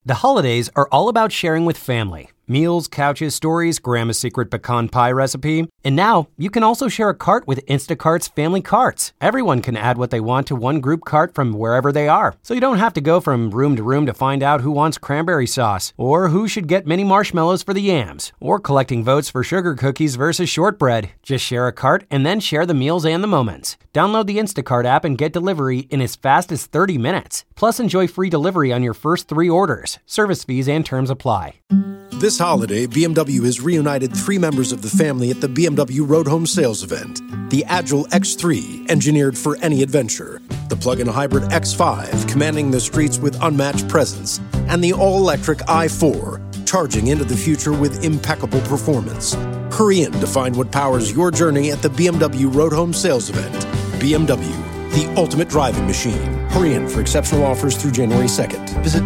The holidays are all about sharing with family. Meals, couches, stories, Grandma's secret pecan pie recipe. And now, you can also share a cart with Instacart's Family Carts. Everyone can add what they want to one group cart from wherever they are. So you don't have to go from room to find out who wants cranberry sauce, or who should get mini marshmallows for the yams, or collecting votes for sugar cookies versus shortbread. Just share a cart and then share the meals and the moments. Download the Instacart app and get delivery in as fast as 30 minutes. Plus, enjoy free delivery on your first 3 orders. Service fees and terms apply. This holiday, BMW has reunited 3 members of the family at the BMW Road Home Sales Event. The Agile X3, engineered for any adventure. The plug-in hybrid X5, commanding the streets with unmatched presence. And the all-electric i4, charging into the future with impeccable performance. Hurry in to find what powers your journey at the BMW Road Home Sales Event. BMW, the ultimate driving machine. Hurry in for exceptional offers through January 2nd. Visit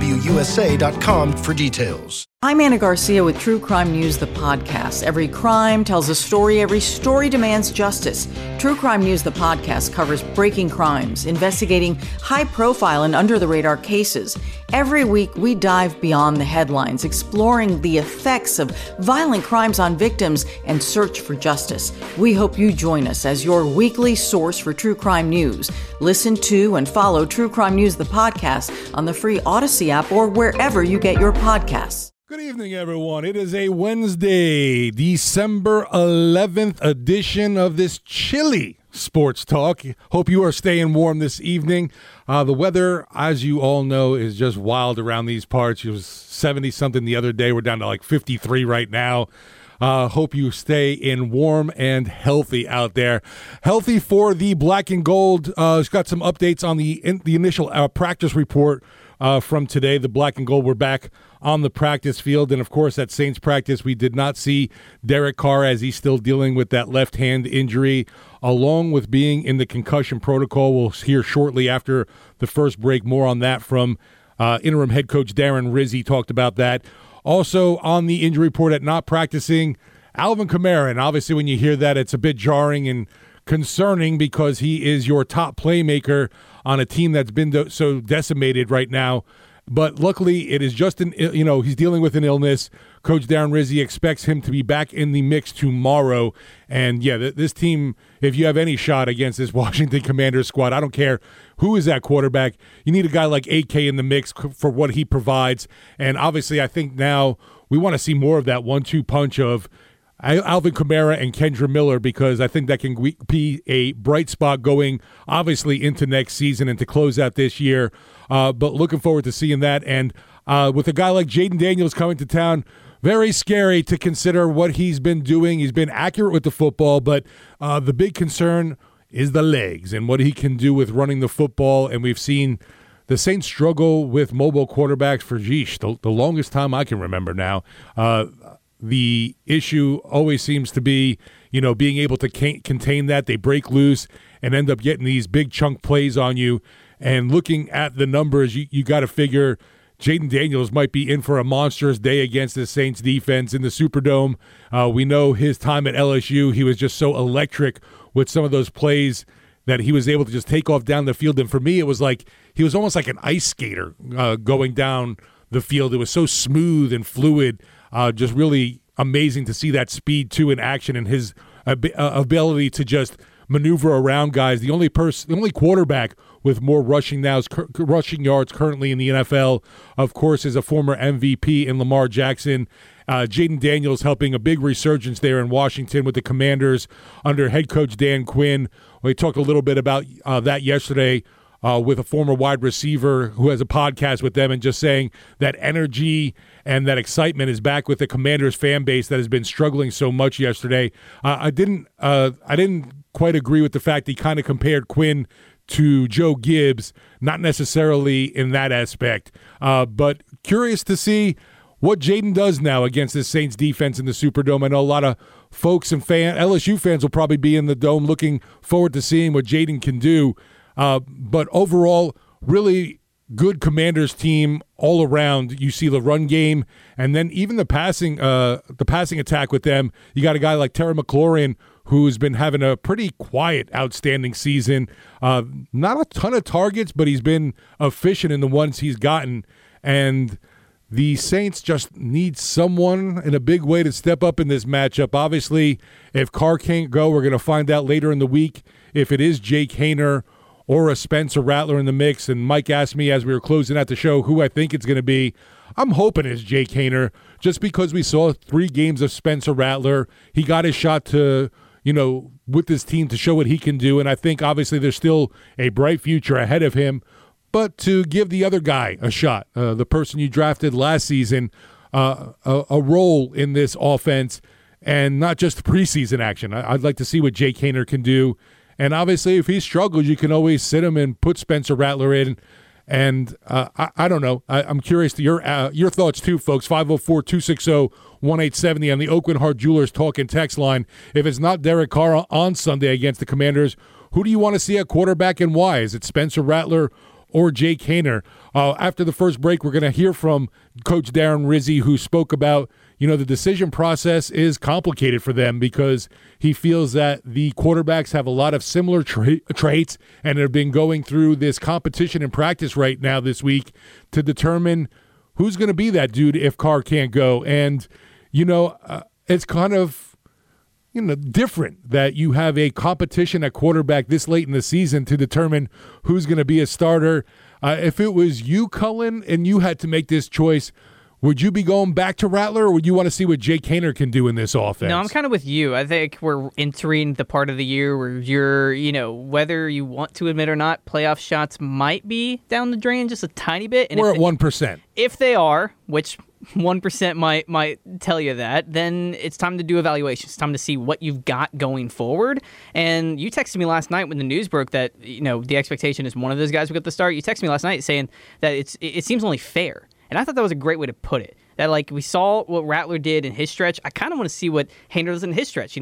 BMWUSA.com for details. I'm Anna Garcia with True Crime News, the podcast. Every crime tells a story. Every story demands justice. True Crime News, the podcast, covers breaking crimes, investigating high-profile and under-the-radar cases. Every week, we dive beyond the headlines, exploring the effects of violent crimes on victims and search for justice. We hope you join us as your weekly source for true crime news. Listen to and follow True Crime News, the podcast, on the free Odyssey app or wherever you get your podcasts. Good evening, everyone. It is a Wednesday, December 11th edition of this chilly sports talk. Hope you are staying warm this evening. The weather, as you all know, is just wild around these parts. It was 70-something the other day. We're down to like 53 right now. Hope you stay in warm and healthy out there. Healthy for the black and gold. It's got some updates on the initial practice report from today. The black and gold were back on the practice field. And, of course, at Saints practice, we did not see Derek Carr as he's still dealing with that left hand injury, along with being in the concussion protocol. We'll hear shortly after the first break more on that from interim head coach Darren Rizzi. Talked about that. Also on the injury report at not practicing, Alvin Kamara. And obviously when you hear that, it's a bit jarring and concerning because he is your top playmaker on a team that's been so decimated right now. But luckily, it is just he's dealing with an illness. Coach Darren Rizzi expects him to be back in the mix tomorrow. And, yeah, this team, if you have any shot against this Washington Commanders squad, I don't care who is that quarterback. You need a guy like AK in the mix for what he provides. And, obviously, I think now we want to see more of that 1-2 punch of Alvin Kamara and Kendra Miller, because I think that can be a bright spot going, obviously, into next season and to close out this year. But looking forward to seeing that. And with a guy like Jayden Daniels coming to town, very scary to consider what he's been doing. He's been accurate with the football, but the big concern is the legs and what he can do with running the football. And we've seen the Saints struggle with mobile quarterbacks for, the longest time I can remember now. The issue always seems to be, being able to contain that. They break loose and end up getting these big chunk plays on you. And looking at the numbers, you got to figure Jayden Daniels might be in for a monstrous day against the Saints defense in the Superdome. We know his time at LSU, he was just so electric with some of those plays that he was able to just take off down the field. And for me, it was like he was almost like an ice skater going down the field. It was so smooth and fluid. Just really amazing to see that speed, too, in action and his ability to just maneuver around guys. The only quarterback with more rushing yards currently in the NFL, of course, is a former MVP in Lamar Jackson. Jayden Daniels helping a big resurgence there in Washington with the Commanders under head coach Dan Quinn. We talked a little bit about that yesterday with a former wide receiver who has a podcast with them, and just saying that energy and that excitement is back with the Commanders fan base that has been struggling so much yesterday. I didn't quite agree with the fact he kind of compared Quinn to Joe Gibbs, not necessarily in that aspect, but curious to see what Jayden does now against this Saints defense in the Superdome. I know a lot of folks and LSU fans will probably be in the Dome looking forward to seeing what Jayden can do. But overall, really good Commanders team all around. You see the run game, and then even the passing attack with them. You got a guy like Terry McLaurin, who's been having a pretty quiet, outstanding season. Not a ton of targets, but he's been efficient in the ones he's gotten. And the Saints just need someone in a big way to step up in this matchup. Obviously, if Carr can't go, we're going to find out later in the week if it is Jake Haener or a Spencer Rattler in the mix. And Mike asked me as we were closing out the show who I think it's going to be. I'm hoping it's Jake Haener just because we saw 3 games of Spencer Rattler. He got his shot to, with this team to show what he can do. And I think obviously there's still a bright future ahead of him. But to give the other guy a shot, the person you drafted last season, a role in this offense, and not just preseason action. I'd like to see what Jake Haener can do. And obviously, if he struggles, you can always sit him and put Spencer Rattler in. And I don't know. I'm curious to your thoughts too, folks. 504-260-1870 on the Oakland Heart Jewelers talk and text line. If it's not Derek Carr on Sunday against the Commanders, who do you want to see at quarterback and why? Is it Spencer Rattler or Jake Haener? After the first break, we're going to hear from Coach Darren Rizzi, who spoke about, the decision process is complicated for them because he feels that the quarterbacks have a lot of similar traits and have been going through this competition in practice right now this week to determine who's going to be that dude if Carr can't go. And, it's kind of, different that you have a competition at quarterback this late in the season to determine who's going to be a starter. If it was you, Cullen, and you had to make this choice, would you be going back to Rattler, or would you want to see what Jake Haener can do in this offense? No, I'm kind of with you. I think we're entering the part of the year where you're, whether you want to admit or not, playoff shots might be down the drain just a tiny bit. And we're at 1%. If they are, which 1% might tell you that, then it's time to do evaluations. It's time to see what you've got going forward. And you texted me last night when the news broke that, the expectation is one of those guys will get the start. You texted me last night saying that it seems only fair. And I thought that was a great way to put it. That, we saw what Rattler did in his stretch. I kind of want to see what Haener does in his stretch.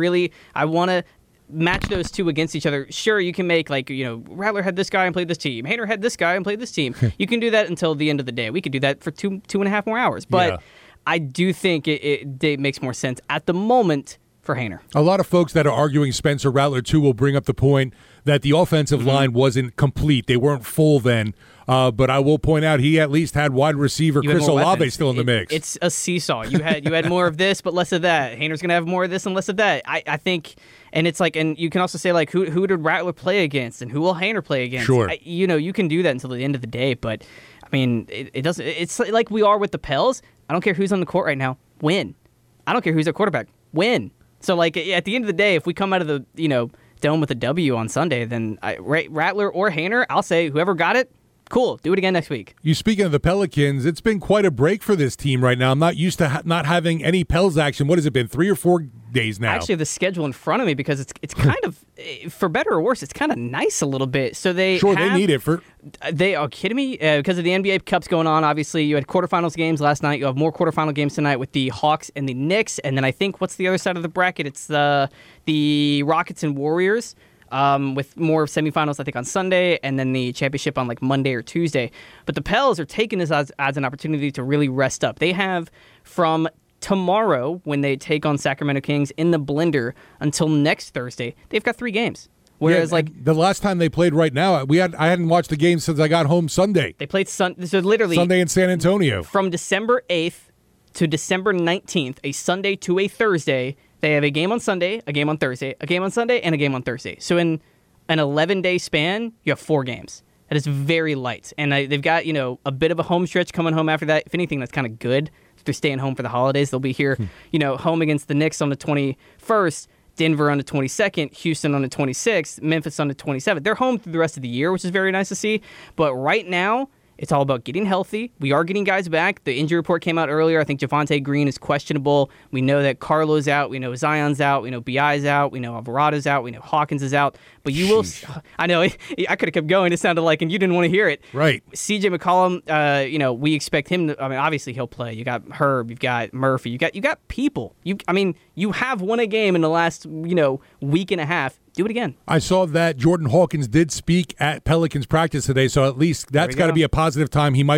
I want to match those two against each other. Sure, you can make, Rattler had this guy and played this team. Haener had this guy and played this team. You can do that until the end of the day. We could do that for two and a half more hours. But I do think it makes more sense at the moment for Haener. A lot of folks that are arguing Spencer Rattler, too, will bring up the point that the offensive line wasn't complete. They weren't full then. But I will point out he at least had wide receiver Chris Olave still in the mix. It's a seesaw. You had more of this, but less of that. Haener's going to have more of this and less of that. I think, and it's and you can also say who did Rattler play against and who will Haener play against? Sure. You can do that until the end of the day, but I mean, it doesn't. It's like we are with the Pels. I don't care who's on the court right now. Win. I don't care who's at quarterback. Win. So at the end of the day, if we come out of the dome with a W on Sunday, then Rattler or Haener, I'll say whoever got it. Cool. Do it again next week. You speaking of the Pelicans, it's been quite a break for this team right now. I'm not used to not having any Pels action. What has it been, 3 or 4 days now? I actually have the schedule in front of me because it's kind of, for better or worse, it's kind of nice a little bit. So they need it for. They are kidding me because of the NBA Cups going on. Obviously, you had quarterfinals games last night. You have more quarterfinal games tonight with the Hawks and the Knicks, and then I think what's the other side of the bracket? It's the Rockets and Warriors. With more semifinals, I think, on Sunday, and then the championship on Monday or Tuesday. But the Pels are taking this as an opportunity to really rest up. They have from tomorrow, when they take on Sacramento Kings in the blender, until next Thursday, they've got 3 games. Whereas, the last time they played right now, I hadn't watched the game since I got home Sunday. They played so literally Sunday in San Antonio. From December 8th to December 19th, a Sunday to a Thursday. They have a game on Sunday, a game on Thursday, a game on Sunday, and a game on Thursday. So in an 11-day span, you have 4 games. That is very light. And they've got, a bit of a home stretch coming home after that. If anything, that's kind of good. If they're staying home for the holidays, they'll be here, home against the Knicks on the 21st, Denver on the 22nd, Houston on the 26th, Memphis on the 27th. They're home through the rest of the year, which is very nice to see. But right now, it's all about getting healthy. We are getting guys back. The injury report came out earlier. I think Javonte Green is questionable. We know that Carlo's out. We know Zion's out. We know B.I.'s out. We know Alvarado's out. We know Hawkins is out. But you will – I know. I could have kept going. It sounded like – and you didn't want to hear it. Right. C.J. McCollum, we expect him to – obviously he'll play. You got Herb. You've got Murphy. You got people. You have won a game in the last, week and a half. Do it again. I saw that Jordan Hawkins did speak at Pelicans practice today, so at least that's got to be a positive sign. He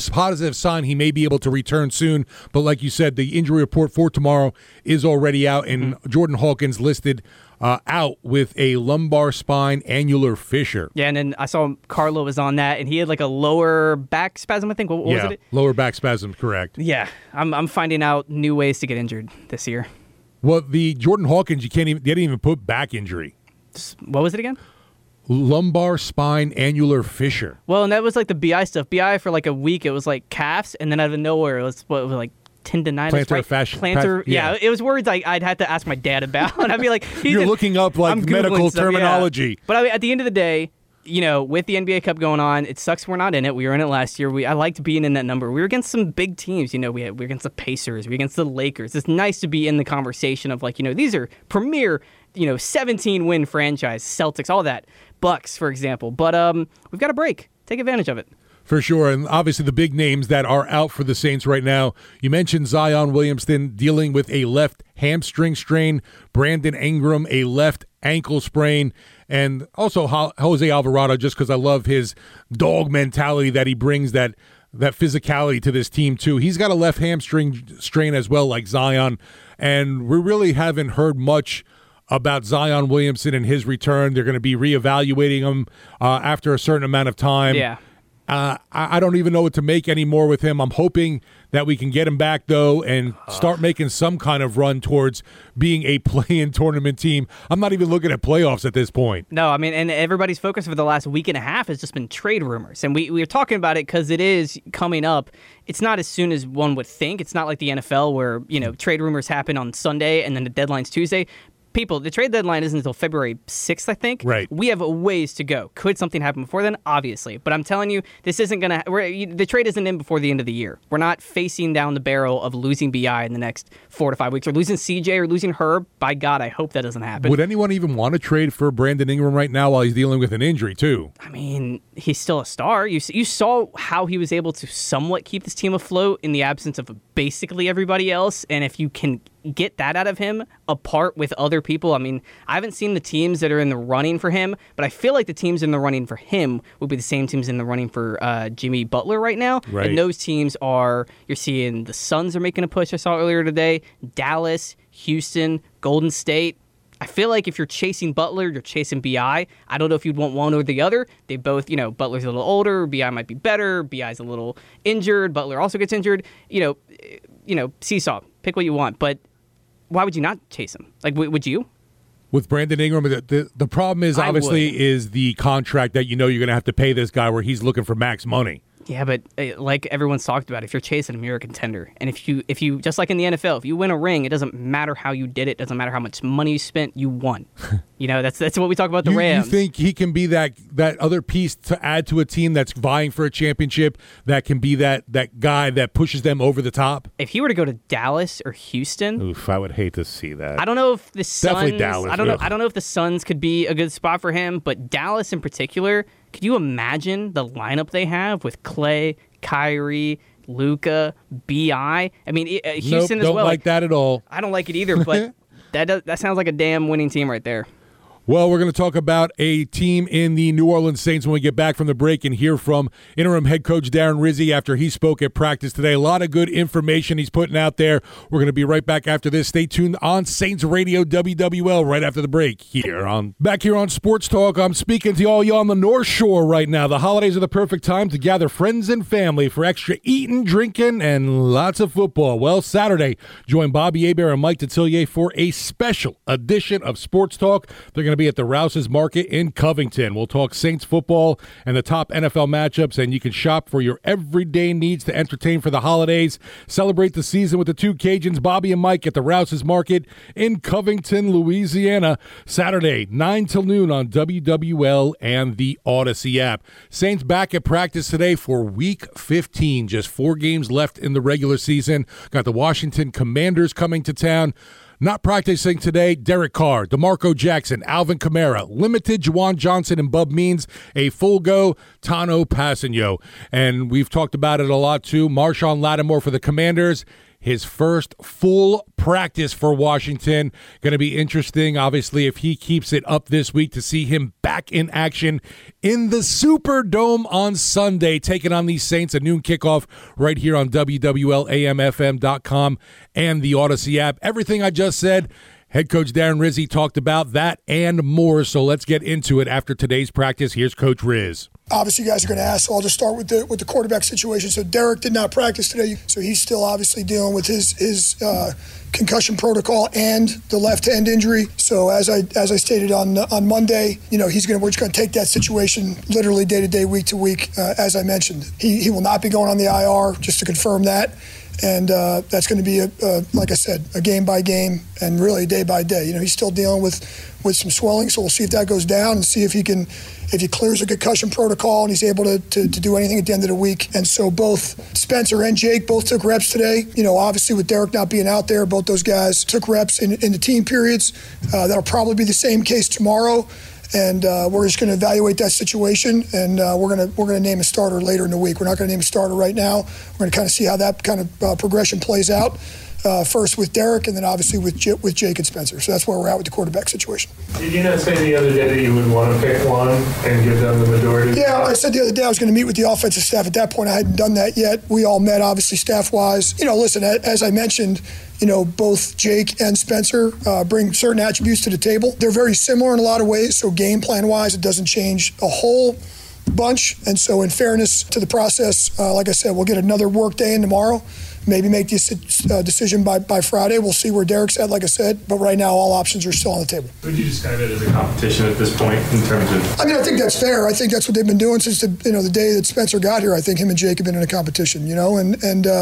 may be able to return soon. But like you said, the injury report for tomorrow is already out, and Jordan Hawkins listed out with a lumbar spine annular fissure. Yeah, and then I saw Carlo was on that, and he had like a lower back spasm, I think. What was it? Lower back spasm, correct. Yeah, I'm finding out new ways to get injured this year. Well, the Jordan Hawkins, they didn't even put back injury. What was it again? Lumbar spine annular fissure. Well, and that was like the BI stuff. BI for like a week, it was like calves, and then out of nowhere, it was like tendonitis, plantar fascia. Plantar, yeah. It was words I'd have to ask my dad about. I'd be like, you're looking up like medical terminology. Yeah. But at the end of the day, with the NBA Cup going on, it sucks we're not in it. We were in it last year. I liked being in that number. We were against some big teams. We were against the Pacers. We were against the Lakers. It's nice to be in the conversation of like, these are premier, 17-win franchise, Celtics, all that. Bucks, for example. But we've got a break. Take advantage of it. For sure, and obviously the big names that are out for the Saints right now. You mentioned Zion Williamson dealing with a left hamstring strain, Brandon Ingram a left ankle sprain, and also Jose Alvarado, just because I love his dog mentality that he brings, that physicality to this team too. He's got a left hamstring strain as well, like Zion, and we really haven't heard much about Zion Williamson and his return. They're going to be reevaluating him after a certain amount of time. Yeah. I don't even know what to make anymore with him. I'm hoping that we can get him back, though, and start making some kind of run towards being a play-in tournament team. I'm not even looking at playoffs at this point. No, I mean, and everybody's focus for the last week and a half has just been trade rumors. And we were talking about it because it is coming up. It's not as soon as one would think. It's not like the NFL where, trade rumors happen on Sunday and then the deadline's Tuesday. People, the trade deadline isn't until February 6th, I think. Right. We have a ways to go. Could something happen before then? Obviously. But I'm telling you, this isn't going to... The trade isn't in before the end of the year. We're not facing down the barrel of losing BI in the next 4 to 5 weeks, or losing CJ or losing Herb. By God, I hope that doesn't happen. Would anyone even want to trade for Brandon Ingram right now while he's dealing with an injury, too? I mean, he's still a star. You saw how he was able to somewhat keep this team afloat in the absence of basically everybody else. And if you can get that out of him apart with other people, I mean, I haven't seen the teams that are in the running for him, but I feel like the teams in the running for him would be the same teams in the running for Jimmy Butler right now. Right. And those teams are, you're seeing the Suns are making a push, I saw earlier today, Dallas, Houston, Golden State. I feel like if you're chasing Butler, you're chasing BI. I don't know if you'd want one or the other. They both, Butler's a little older, BI might be better, BI's a little injured, Butler also gets injured. Seesaw, pick what you want, but why would you not chase him? Like, would you? With Brandon Ingram, the problem is obviously is the contract that you're going to have to pay this guy where he's looking for max money. Yeah, but like everyone's talked about, if you're chasing him, you're a contender. And if you just like in the NFL, if you win a ring, it doesn't matter how you did it. Doesn't matter how much money you spent. You won. That's what we talk about the Rams. You think he can be that other piece to add to a team that's vying for a championship, that can be that guy that pushes them over the top? If he were to go to Dallas or Houston, oof, I would hate to see that. I don't know if the Suns. Definitely Dallas. I don't know if the Suns could be a good spot for him, but Dallas in particular. Could you imagine the lineup they have with Clay, Kyrie, Luka, BI? I mean, Houston as well. Don't like that at all. I don't like it either, but that sounds like a damn winning team right there. Well, we're going to talk about a team in the New Orleans Saints when we get back from the break and hear from interim head coach Darren Rizzi after he spoke at practice today. A lot of good information he's putting out there. We're going to be right back after this. Stay tuned on Saints Radio WWL right after the break. Back here on Sports Talk, I'm speaking to all you on the North Shore right now. The holidays are the perfect time to gather friends and family for extra eating, drinking, and lots of football. Well, Saturday, join Bobby Hebert and Mike Detillier for a special edition of Sports Talk. They're going to be at the Rouse's Market in Covington. We'll talk Saints football and the top NFL matchups, and you can shop for your everyday needs to entertain for the holidays. Celebrate the season with the two Cajuns, Bobby and Mike, at the Rouse's Market in Covington, Louisiana, Saturday, 9 till noon on WWL and the Odyssey app. Saints back at practice today for Week 15. Just 4 games left in the regular season. Got the Washington Commanders coming to town. Not practicing today, Derek Carr, DeMarco Jackson, Alvin Kamara, limited Juwan Johnson and Bub Means, a full go, Tano Passanio. And we've talked about it a lot too. Marshawn Lattimore for the Commanders. His first full practice for Washington. Going to be interesting, obviously, if he keeps it up this week, to see him back in action in the Superdome on Sunday, taking on these Saints. A noon kickoff right here on WWLAMFM.com and the Odyssey app. Everything I just said, Head coach Darren Rizzi talked about that and more, so let's get into it after today's practice. Here's Coach Riz. Obviously, you guys are going to ask, so I'll just start with the quarterback situation. So Derek did not practice today, so he's still obviously dealing with his concussion protocol and the left hand injury. So as I stated on Monday, we're just going to take that situation literally day to day, week to week. As I mentioned, he will not be going on the IR, just to confirm that. And that's going to be, like I said, a game by game and really day by day. He's still dealing with some swelling, so we'll see if that goes down and see if he clears the concussion protocol and he's able to do anything at the end of the week. And so both Spencer and Jake both took reps today. Obviously with Derek not being out there, both those guys took reps in the team periods. That'll probably be the same case tomorrow. And we're just going to evaluate that situation, and we're going to name a starter later in the week. We're not going to name a starter right now. We're going to kind of see how that kind of progression plays out. First with Derek, and then obviously with Jake and Spencer. So that's where we're at with the quarterback situation. Did you not say the other day that you would want to pick one and give them the majority? Yeah, I said the other day I was going to meet with the offensive staff. At that point, I hadn't done that yet. We all met, obviously, staff-wise. Listen, as I mentioned, both Jake and Spencer bring certain attributes to the table. They're very similar in a lot of ways, so game plan-wise, it doesn't change a whole bunch. And so in fairness to the process, like I said, we'll get another work day in tomorrow. Maybe make this decision by Friday. We'll see where Derek's at, like I said. But right now, all options are still on the table. Would you describe it as a competition at this point in terms of? I think that's fair. I think that's what they've been doing since the day that Spencer got here. I think him and Jake have been in a competition, and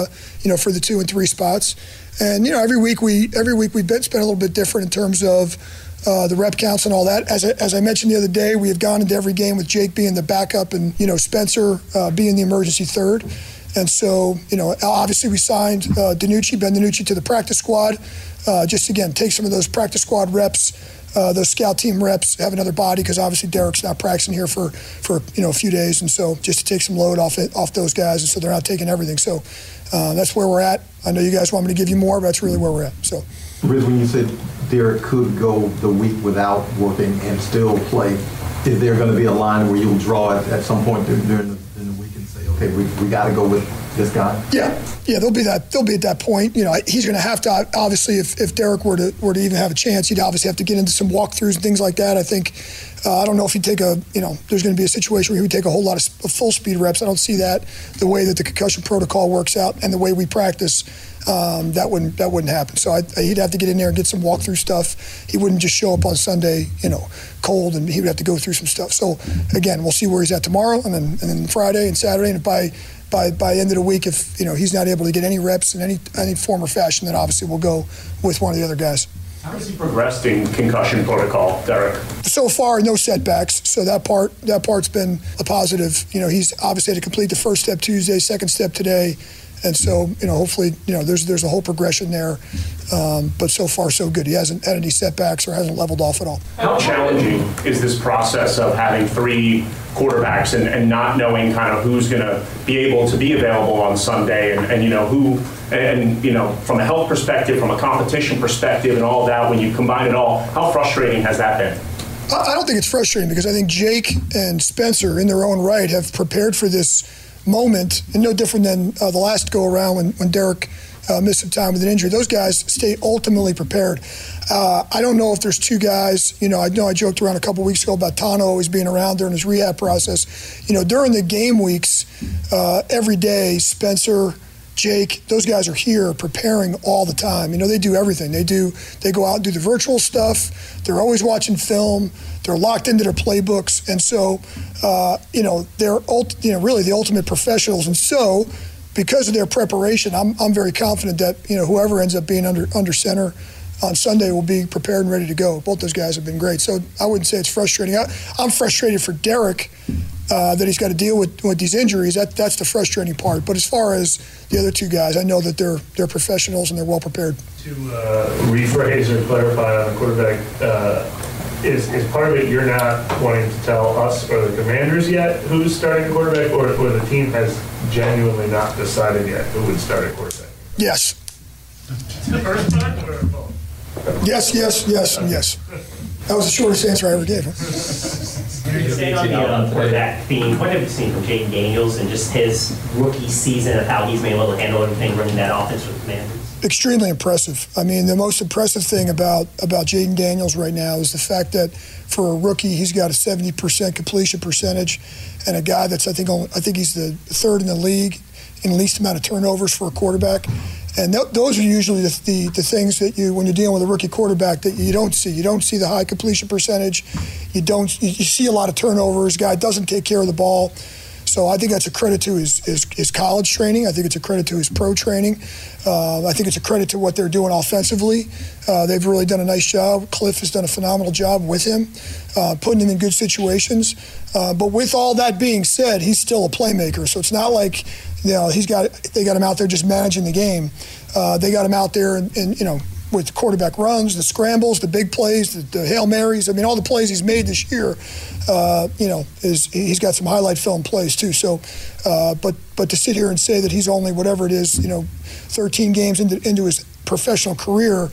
for the 2 and 3 spots. And every week we spend a little bit different in terms of the rep counts and all that. As I mentioned the other day, we have gone into every game with Jake being the backup and Spencer being the emergency third. And so, obviously we signed Ben DiNucci to the practice squad. Just, again, take some of those practice squad reps, those scout team reps, have another body, because obviously Derek's not practicing here for a few days. And so just to take some load off those guys, and so they're not taking everything. So that's where we're at. I know you guys want me to give you more, but that's really where we're at. So, Riz, when you said Derek could go the week without working and still play, is there going to be a line where you'll draw it at some point during the week and say, okay, we got to go with this guy? Yeah, there'll be at that point. He's going to have to, obviously, if Derek were to even have a chance, he'd obviously have to get into some walkthroughs and things like that. I think, I don't know if he'd take there's going to be a situation where he would take a whole lot of full speed reps. I don't see that the way that the concussion protocol works out and the way we practice. That wouldn't happen. So he'd have to get in there and get some walkthrough stuff. He wouldn't just show up on Sunday, cold, and he would have to go through some stuff. So again, we'll see where he's at tomorrow, and then Friday and Saturday, and by end of the week, if he's not able to get any reps in any form or fashion, then obviously we'll go with one of the other guys. How has he progressed in concussion protocol, Derek? So far, no setbacks. So that part's been a positive. He's obviously had to complete the first step Tuesday, second step today. And so, hopefully, there's a whole progression there. But so far, so good. He hasn't had any setbacks or hasn't leveled off at all. How challenging is this process of having 3 quarterbacks and not knowing kind of who's going to be able to be available on Sunday and who, and from a health perspective, from a competition perspective and all of that, when you combine it all, how frustrating has that been? I don't think it's frustrating, because I think Jake and Spencer, in their own right, have prepared for this moment, and no different than the last go around when Derek missed some time with an injury. Those guys stay ultimately prepared. I don't know if there's 2 guys. I know I joked around a couple weeks ago about Tano always being around during his rehab process. During the game weeks, every day, Spencer, Jake, those guys are here preparing all the time. They do everything. They go out and do the virtual stuff. They're always watching film. They're locked into their playbooks. And so, they're really the ultimate professionals. And so, because of their preparation, I'm very confident that, whoever ends up being under center on Sunday will be prepared and ready to go. Both those guys have been great. So I wouldn't say it's frustrating. I'm frustrated for Derek that he's got to deal with these injuries. That's the frustrating part. But as far as the other 2 guys, I know that they're professionals and they're well prepared. To rephrase or clarify on the quarterback, is part of it you're not wanting to tell us or the Commanders yet who's starting the quarterback, or the team has genuinely not decided yet who would start at quarterback? Yes. The first time or both? Yes, and yes. That was the shortest answer I ever gave. Staying on the quarterback theme, what have you seen from Jayden Daniels and just his rookie season of how he's been able to handle everything running that offense with the Commanders? Extremely impressive. I mean, the most impressive thing about Jayden Daniels right now is the fact that for a rookie, he's got a 70% completion percentage, and a guy that's I think he's the third in the league in least amount of turnovers for a quarterback. And those are usually the things that when you're dealing with a rookie quarterback that you don't see. You don't see the high completion percentage. You see a lot of turnovers. Guy doesn't take care of the ball. So I think that's a credit to his college training. I think it's a credit to his pro training. I think it's a credit to what they're doing offensively. They've really done a nice job. Cliff has done a phenomenal job with him, putting him in good situations. But with all that being said, he's still a playmaker. So it's not like they got him out there just managing the game. They got him out there and with quarterback runs, the scrambles, the big plays, the Hail Marys. I mean, all the plays he's made this year, he's got some highlight film plays too. So, but to sit here and say that he's only whatever it is, 13 games into his professional career,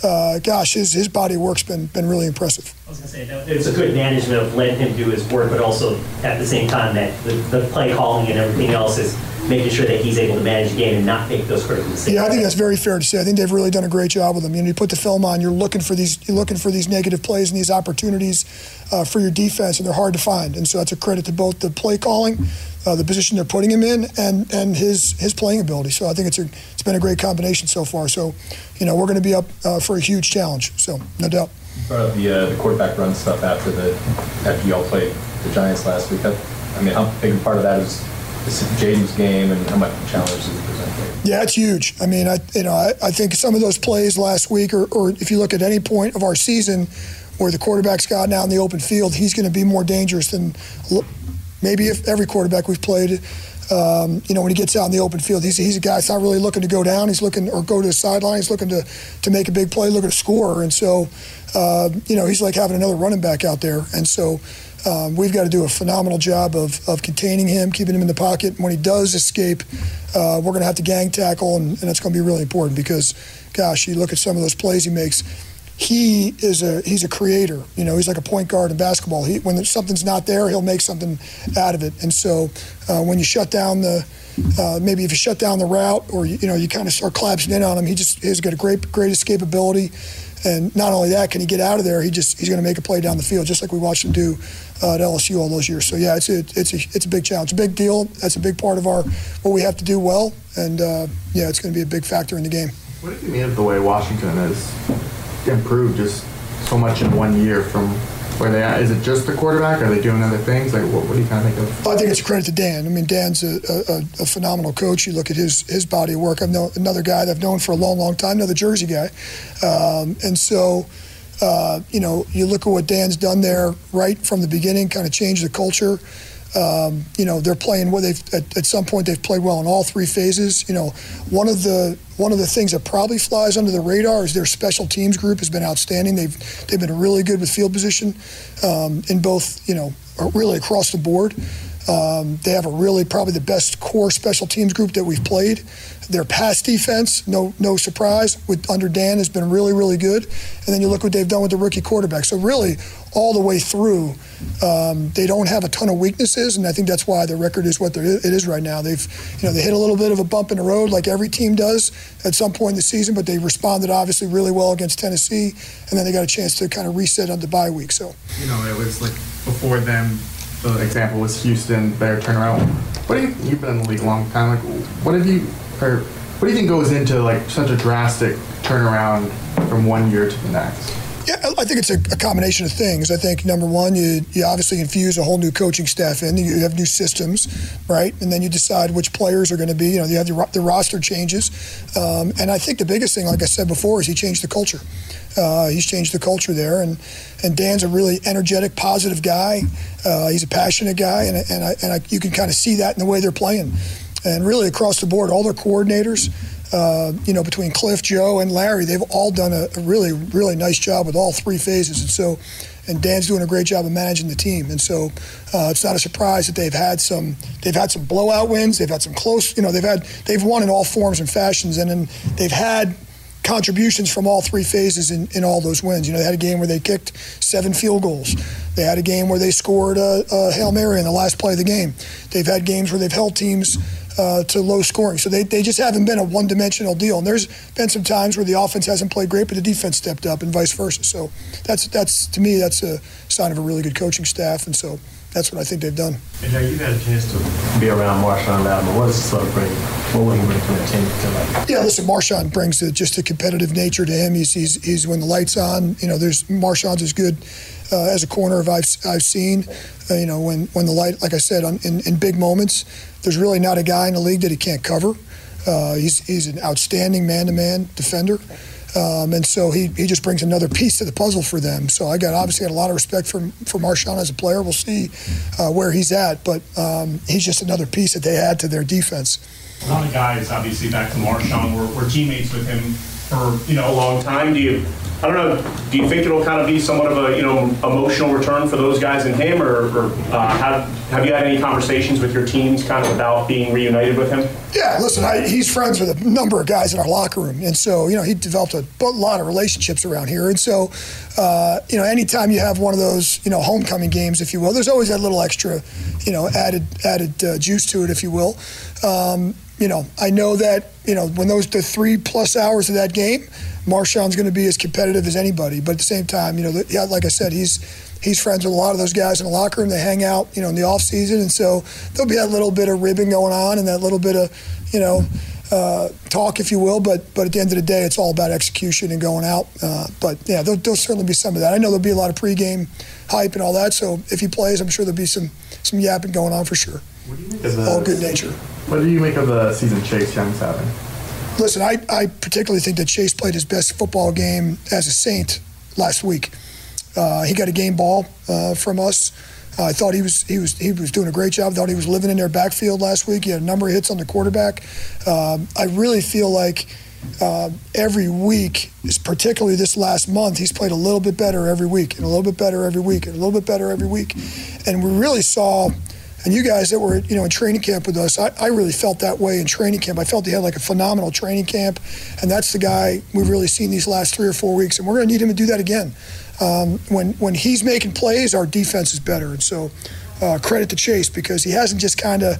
his body of work's been really impressive. I was going to say, there's a good management of letting him do his work, but also at the same time that the play calling and everything else is making sure that he's able to manage the game and not make those critical mistakes. Yeah, I think that's very fair to say. I think they've really done a great job with him. You put the film on, you're looking for these negative plays and these opportunities for your defense, and they're hard to find. And so that's a credit to both the play calling, the position they're putting him in, and his playing ability. So I think it's been a great combination so far. So, we're going to be up for a huge challenge. So no doubt. You brought up the quarterback run stuff after you all played the Giants last week. How big a part of that is Jayden's game, and how much challenge does it present? Yeah, it's huge. I mean, I think some of those plays last week, or if you look at any point of our season where the quarterback's gotten out in the open field, he's going to be more dangerous than maybe if every quarterback we've played. When he gets out in the open field, he's a guy that's not really looking to go down. He's looking or go to the sideline. He's looking to make a big play, looking to score. And so, he's like having another running back out there. And so, we've got to do a phenomenal job of containing him, keeping him in the pocket. And when he does escape, we're going to have to gang tackle, and it's going to be really important because, gosh, you look at some of those plays he makes. He's a creator. He's like a point guard in basketball. When something's not there, he'll make something out of it. And so when you shut down maybe if you shut down the route or you kind of start collapsing in on him, he's got a great escapability. And not only that, can he get out of there? He's going to make a play down the field, just like we watched him do at LSU all those years. So yeah, it's a big challenge, a big deal. That's a big part of what we have to do well, and it's going to be a big factor in the game. What do you mean of the way Washington has improved just so much in 1 year from where they are? Is it just the quarterback? Are they doing other things? Like, what do you kind of think of? I think it's a credit to Dan. I mean, Dan's a phenomenal coach. You look at his body of work. I know another guy that I've known for a long, long time, another Jersey guy. And so, you look at what Dan's done there right from the beginning, kind of changed the culture. They're playing well. At some point they've played well in all three phases. One of the things that probably flies under the radar is their special teams group has been outstanding. They've been really good with field position in both, really across the board. They have probably the best core special teams group that we've played. Their pass defense, no surprise, under Dan has been really, really good. And then you look what they've done with the rookie quarterback. So really, all the way through, they don't have a ton of weaknesses, and I think that's why the record is what it is right now. They hit a little bit of a bump in the road, like every team does at some point in the season, but they responded obviously really well against Tennessee, and then they got a chance to kind of reset on the bye week. So it was like before them. The example was Houston, their turnaround. You've been in the league a long time. Like, what do you think goes into like such a drastic turnaround from 1 year to the next? Yeah, I think it's a combination of things. I think, number one, you obviously infuse a whole new coaching staff in. You have new systems, right? And then you decide which players are going to be, you have the roster changes. And I think the biggest thing, like I said before, is he changed the culture. He's changed the culture there. And Dan's a really energetic, positive guy. He's a passionate guy. And you can kind of see that in the way they're playing. And really across the board, all their coordinators, between Cliff, Joe, and Larry, they've all done a really, really nice job with all three phases. And Dan's doing a great job of managing the team. And so it's not a surprise that they've had some blowout wins. They've had some close, they've won in all forms and fashions. And then they've had contributions from all three phases in all those wins. They had a game where they kicked 7 field goals. They had a game where they scored a Hail Mary in the last play of the game. They've had games where they've held teams to low scoring. So they just haven't been a one-dimensional deal. And there's been some times where the offense hasn't played great, but the defense stepped up and vice versa. So that's to me, that's a sign of a really good coaching staff. And so that's what I think they've done. And now you've had a chance to be around Marshawn Lattimore. What does he sort of bring? What will he bring to the team? Yeah, listen, Marshawn brings just a competitive nature to him. He's when the light's on. Marshawn's as good as a corner I've seen. When the light, like I said, in big moments, there's really not a guy in the league that he can't cover. He's an outstanding man-to-man defender. And so he just brings another piece to the puzzle for them. So I obviously got a lot of respect for Marshawn as a player. We'll see where he's at, but he's just another piece that they add to their defense. A lot of guys, obviously, back to Marshawn, were teammates with him for a long time. Do you think it'll kind of be somewhat of a emotional return for those guys and him, or have you had any conversations with your teams kind of about being reunited with him? Yeah, listen, he's friends with a number of guys in our locker room, and so he developed a lot of relationships around here, and so anytime you have one of those homecoming games, if you will, there's always that little extra added juice to it, if you will. I know that when the 3+ hours of that game, Marshawn's going to be as competitive as anybody. But at the same time, like I said, he's friends with a lot of those guys in the locker room. They hang out, in the off season, and so there'll be that little bit of ribbing going on and that little bit of talk, if you will. But at the end of the day, it's all about execution and going out. But yeah, there'll certainly be some of that. I know there'll be a lot of pregame hype and all that. So if he plays, I'm sure there'll be some yapping going on for sure. What do you make of all good nature. What do you make of the season Chase Young's having? Listen, I particularly think that Chase played his best football game as a Saint last week. He got a game ball from us. I thought he was doing a great job. I thought he was living in their backfield last week. He had a number of hits on the quarterback. I really feel like every week, particularly this last month, he's played a little bit better every week, and a little bit better every week, and a little bit better every week. And we really saw. And you guys that were, in training camp with us, I really felt that way in training camp. I felt he had like a phenomenal training camp, and that's the guy we've really seen these last 3 or 4 weeks, and we're going to need him to do that again. When he's making plays, our defense is better, and so credit to Chase because he hasn't just kind of,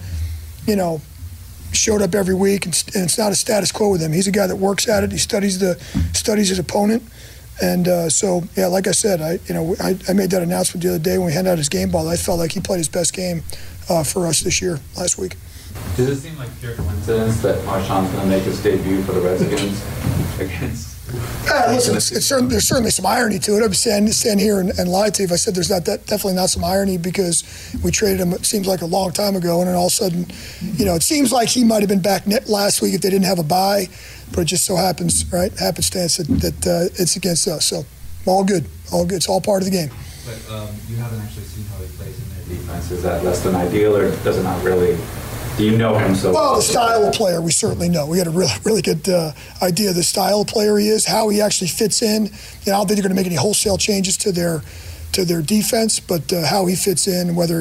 showed up every week, and it's not a status quo with him. He's a guy that works at it. He studies his opponent. And so, yeah, like I said, I made that announcement the other day when we handed out his game ball. I felt like he played his best game for us this year, last week. Does it seem like pure coincidence that Marshawn's going to make his debut for the Redskins against? Listen, there's certainly some irony to it. I'm stand here and lie to you if I said there's definitely not some irony because we traded him, it seems like a long time ago, and then all of a sudden, it seems like he might have been back last week if they didn't have a bye. But it just so happens, right, happenstance that it's against us. So all good. It's all part of the game. But you haven't actually seen how he plays in their defense. Is that less than ideal, or does it not really? Do you know him so well? Well, the style of player we certainly know. We got a really good idea of the style of player he is, how he actually fits in. I don't think they're going to make any wholesale changes to their defense, but how he fits in, whether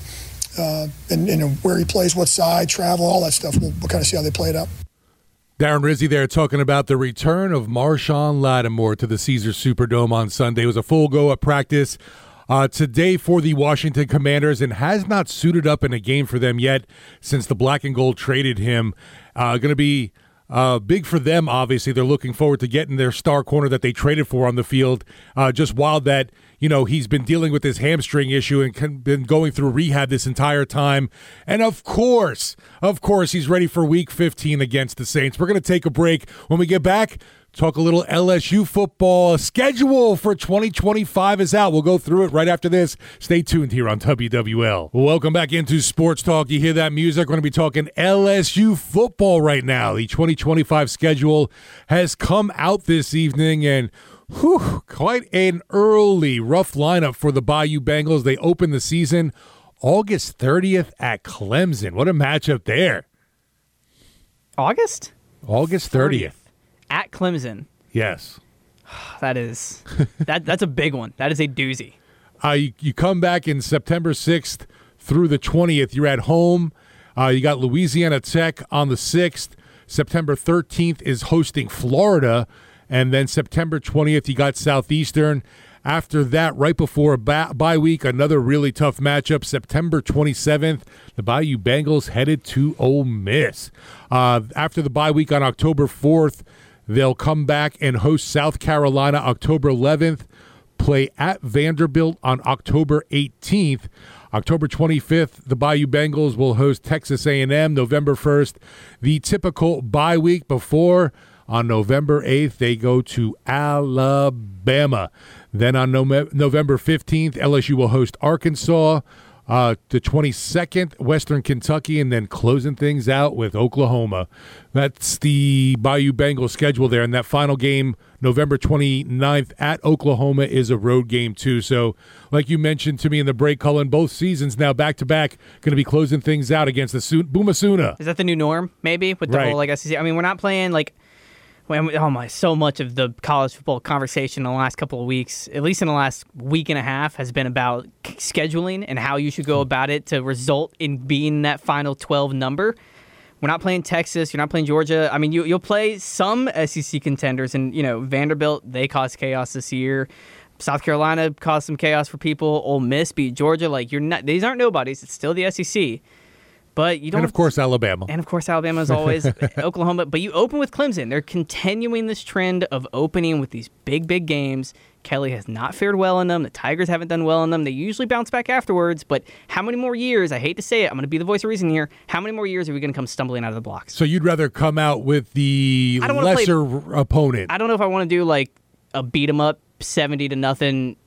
and where he plays, what side, travel, all that stuff. We'll kind of see how they play it out. Darren Rizzi there talking about the return of Marshawn Lattimore to the Caesars Superdome on Sunday. It was a full go at practice today for the Washington Commanders and has not suited up in a game for them yet since the Black and Gold traded him. Going to be big for them, obviously. They're looking forward to getting their star corner that they traded for on the field. Just wild that, he's been dealing with this hamstring issue and been going through rehab this entire time. And of course, he's ready for Week 15 against the Saints. We're going to take a break. When we get back, talk a little LSU football. Schedule for 2025 is out. We'll go through it right after this. Stay tuned here on WWL. Welcome back into Sports Talk. You hear that music? We're going to be talking LSU football right now. The 2025 schedule has come out this evening, and quite an early, rough lineup for the Bayou Bengals. They open the season August 30th at Clemson. What a matchup there. August 30th. At Clemson. Yes. That is that's a big one. That is a doozy. You come back in September 6th through the 20th. You're at home. You got Louisiana Tech on the 6th. September 13th is hosting Florida. And then September 20th, you got Southeastern. After that, right before a bye week, another really tough matchup. September 27th, the Bayou Bengals headed to Ole Miss. After the bye week on October 4th, they'll come back and host South Carolina October 11th, play at Vanderbilt on October 18th. October 25th, the Bayou Bengals will host Texas A&M. November 1st, the typical bye week before. On November 8th, they go to Alabama. Then on November 15th, LSU will host Arkansas. The 22nd, Western Kentucky, and then closing things out with Oklahoma. That's the Bayou Bengals schedule there. And that final game, November 29th at Oklahoma, is a road game too. So like you mentioned to me in the break, Cullen, both seasons now back-to-back going to be closing things out against the Boomasuna. Is that the new norm, maybe, with the whole SEC? I mean, we're not playing so much of the college football conversation in the last couple of weeks, at least in the last week and a half, has been about scheduling and how you should go about it to result in being that final 12 number. We're not playing Texas. You're not playing Georgia. I mean, you'll play some SEC contenders, and Vanderbilt, they caused chaos this year. South Carolina caused some chaos for people. Ole Miss beat Georgia. These aren't nobodies. It's still the SEC. But you don't. And of course, Alabama. And of course, Alabama is always Oklahoma. But you open with Clemson. They're continuing this trend of opening with these big, big games. Kelly has not fared well in them. The Tigers haven't done well in them. They usually bounce back afterwards. But how many more years? I hate to say it. I'm going to be the voice of reason here. How many more years are we going to come stumbling out of the blocks? So you'd rather come out with the lesser opponent? I don't know if I want to do a beat 'em up 70-0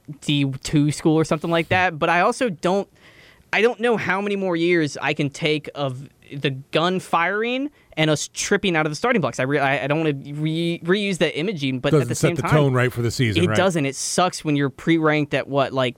D2 school or something like that. But I also don't. I don't know how many more years I can take of the gun firing and us tripping out of the starting blocks. I don't want to reuse that imaging, but at the same time, set the tone right for the season. It doesn't. It sucks when you're pre-ranked at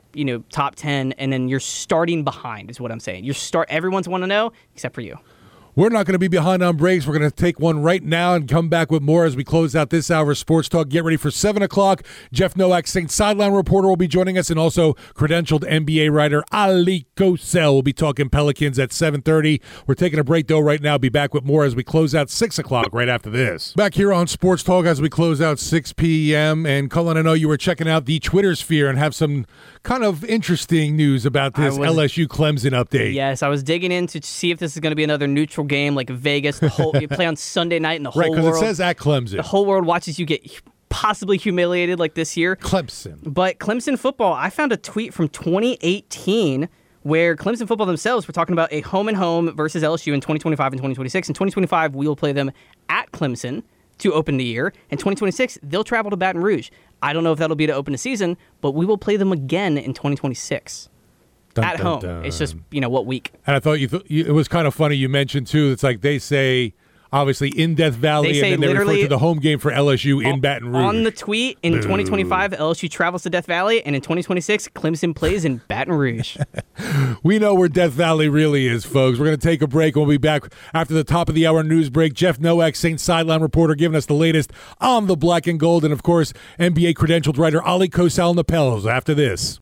top 10, and then you're starting behind. Is what I'm saying. Everyone's want to know except for you. We're not going to be behind on breaks. We're going to take one right now and come back with more as we close out this hour of Sports Talk. Get ready for 7 o'clock. Jeff Nowak, Saints sideline reporter, will be joining us, and also credentialed NBA writer Ali Kosel will be talking Pelicans at 7:30. We're taking a break, though, right now. Be back with more as we close out 6 o'clock right after this. Back here on Sports Talk as we close out 6 p.m. And, Cullen, I know you were checking out the Twitter sphere and have some kind of interesting news about this LSU Clemson update. Yes, I was digging in to see if this is going to be another neutral game like Vegas. You play on Sunday night and the whole world. Right, because it says at Clemson. The whole world watches you get possibly humiliated like this year. Clemson. But Clemson football, I found a tweet from 2018 where Clemson football themselves were talking about a home-and-home versus LSU in 2025 and 2026. In 2025, we will play them at Clemson to open the year. In 2026, they'll travel to Baton Rouge. I don't know if that'll be to open the season, but we will play them again in 2026. At home. It's just, what week. And I thought it was kind of funny you mentioned, too, it's like they say, obviously, in Death Valley, and then they refer to the home game for LSU in Baton Rouge. On the tweet, in 2025, LSU travels to Death Valley, and in 2026, Clemson plays in Baton Rouge. We know where Death Valley really is, folks. We're going to take a break. We'll be back after the top of the hour news break. Jeff Nowak, Saints sideline reporter, giving us the latest on the black and gold, and, of course, NBA credentialed writer Ali Kosel and the Pels after this.